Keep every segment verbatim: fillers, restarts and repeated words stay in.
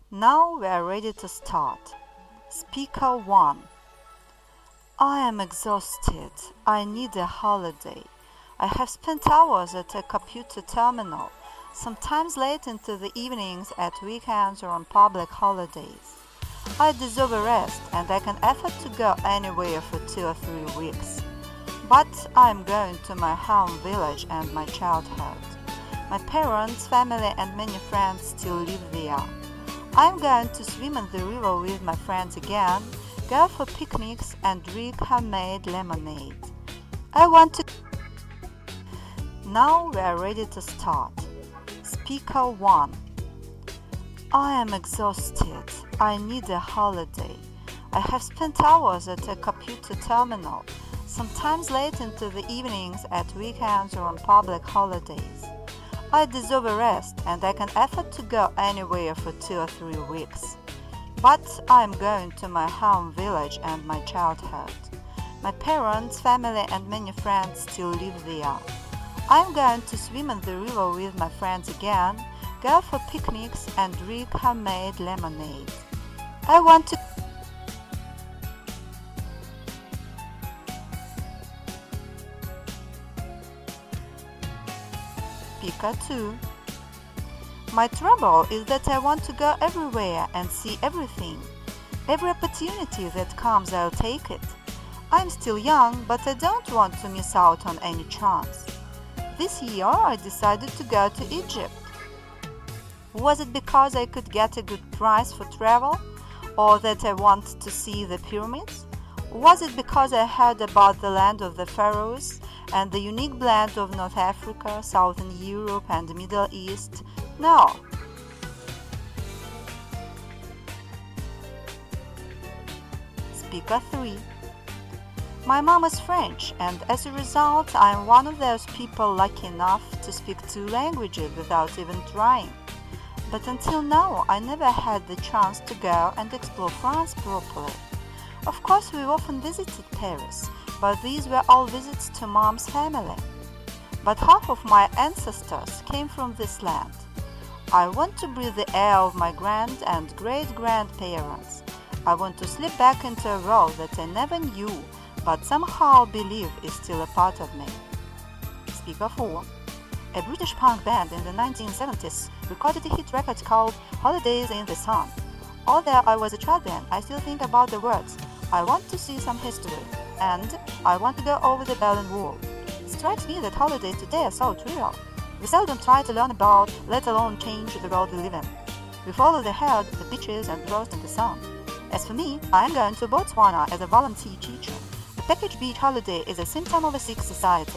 Now we are ready to start. Speaker one. I am exhausted. I need a holiday. I have spent hours at a computer terminal, sometimes late into the evenings at weekends or on public holidays. I deserve a rest and I can afford to go anywhere for two or three weeks. But I am going to my home village and my childhood. My parents, family and many friends still live there. I am going to swim in the river with my friends again, go for picnics and drink homemade lemonade. I want to... Now we are ready to start. Speaker one. I am exhausted. I need a holiday. I have spent hours at a computer terminal, sometimes late into the evenings at weekends or on public holidays. I deserve a rest and I can afford to go anywhere for two or three weeks. But I am going to my home village and my childhood. My parents, family and many friends still live there. I am going to swim in the river with my friends again, go for picnics and drink homemade lemonade. I want to... Speaker two. My trouble is that I want to go everywhere and see everything. Every opportunity that comes, I'll take it. I'm still young, but I don't want to miss out on any chance. This year I decided to go to Egypt. Was it because I could get a good price for travel, or that I wanted to see the pyramids? Was it because I heard about the land of the pharaohs and the unique blend of North Africa, Southern Europe and the Middle East? No. Speaker three. My mom is French, and as a result I am one of those people lucky enough to speak two languages without even trying. But until now I never had the chance to go and explore France properly. Of course we often visited Paris, but these were all visits to mom's family. But half of my ancestors came from this land. I want to breathe the air of my grand and great-grandparents. I want to slip back into a world that I never knew, but somehow believe is still a part of me. Speaker four. A British punk band in the nineteen seventies recorded a hit record called Holidays in the Sun. Although I was a child then, I still think about the words, I want to see some history, and I want to go over the Berlin Wall. It strikes me that holidays today are so trivial. We seldom try to learn about, let alone change the world we live in. We follow the herd, the beaches and roast in the sun. As for me, I am going to Botswana as a volunteer teacher. The package beach holiday is a symptom of a sick society.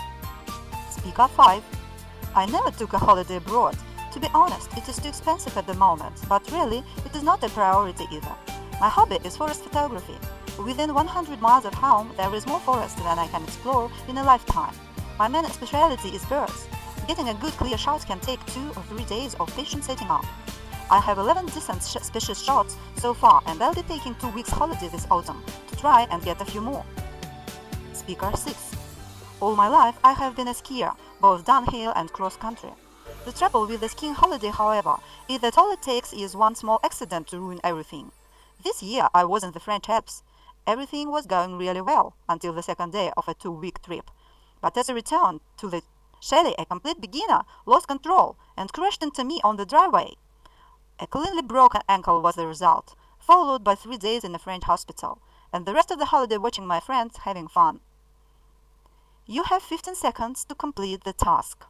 Speaker five. I never took a holiday abroad. To be honest, it is too expensive at the moment, but really, it is not a priority either. My hobby is forest photography. Within one hundred miles of home, there is more forest than I can explore in a lifetime. My main specialty is birds. Getting a good clear shot can take two or three days of patient setting up. I have eleven decent sh species shots so far, and I'll be taking two weeks holiday this autumn to try and get a few more. Speaker six. All my life I have been a skier, both downhill and cross-country. The trouble with the skiing holiday, however, is that all it takes is one small accident to ruin everything. This year I was in the French Alps. Everything was going really well until the second day of a two-week trip. But as I returned to the chalet, a complete beginner lost control and crashed into me on the driveway. A cleanly broken ankle was the result, followed by three days in a French hospital, and the rest of the holiday watching my friends having fun. You have fifteen seconds to complete the task.